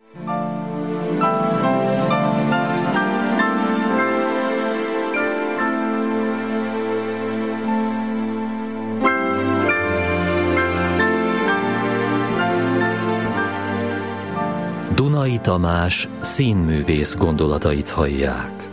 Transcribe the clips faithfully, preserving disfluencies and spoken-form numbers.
Dunai Tamás színművész gondolatait hallják.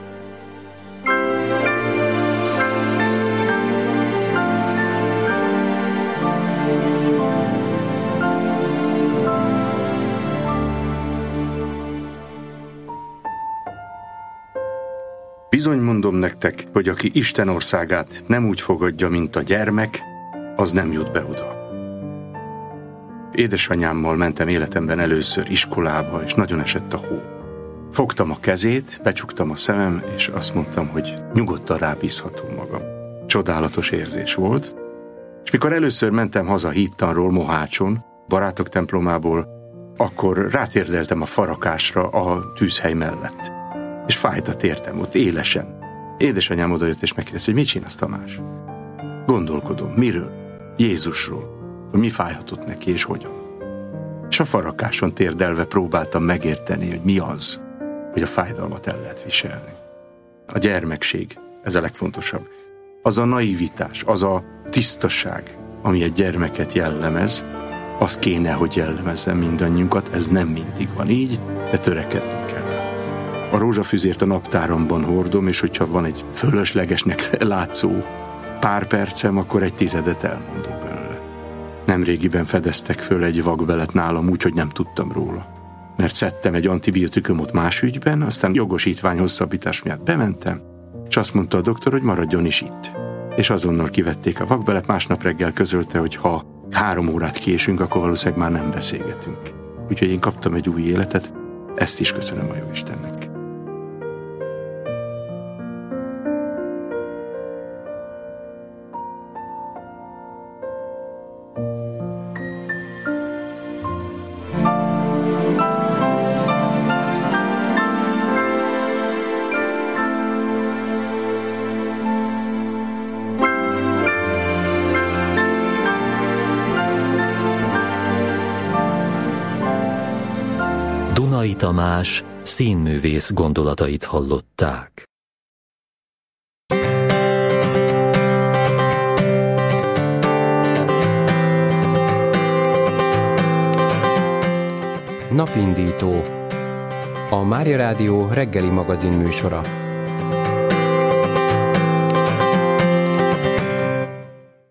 Bizony mondom nektek, hogy aki Isten országát nem úgy fogadja, mint a gyermek, az nem jut be oda. Édesanyámmal mentem életemben először iskolába, és nagyon esett a hó. Fogtam a kezét, becsuktam a szemem, és azt mondtam, hogy nyugodtan rábízhatom magam. Csodálatos érzés volt, és mikor először mentem haza Hídtanról, Mohácson, barátok templomából, akkor rátérdeltem a farakásra a tűzhely mellett. És fájt a tértem ott élesen. Édesanyám odajött és megkérdezte, hogy mit csinálsz, Tamás? Gondolkodom, miről? Jézusról. Hogy mi fájhatott neki és hogyan. És a farakáson térdelve próbáltam megérteni, hogy mi az, hogy a fájdalmat el lehet viselni. A gyermekség, ez a legfontosabb. Az a naivitás, az a tisztaság, ami egy gyermeket jellemez, az kéne, hogy jellemezzen mindannyiunkat, ez nem mindig van így, de törekednünk kell. A rózsafüzért a naptáromban hordom, és hogyha van egy fölöslegesnek látszó pár percem, akkor egy tizedet elmondok belőle. Nemrégiben fedeztek föl egy vakbelet nálam úgy, hogy nem tudtam róla. Mert szedtem egy antibiotikumot más ügyben, aztán jogosítvány hosszabbítás miatt bementem, és azt mondta a doktor, hogy maradjon is itt. És azonnal kivették a vakbelet, másnap reggel közölte, hogy ha három órát késünk, akkor valószínűleg már nem beszélgetünk. Úgyhogy én kaptam egy új életet, ezt is köszönöm a Jóistennek. Dunai Tamás színművész gondolatait hallották. Napindító. A Mária Rádió reggeli magazin műsora.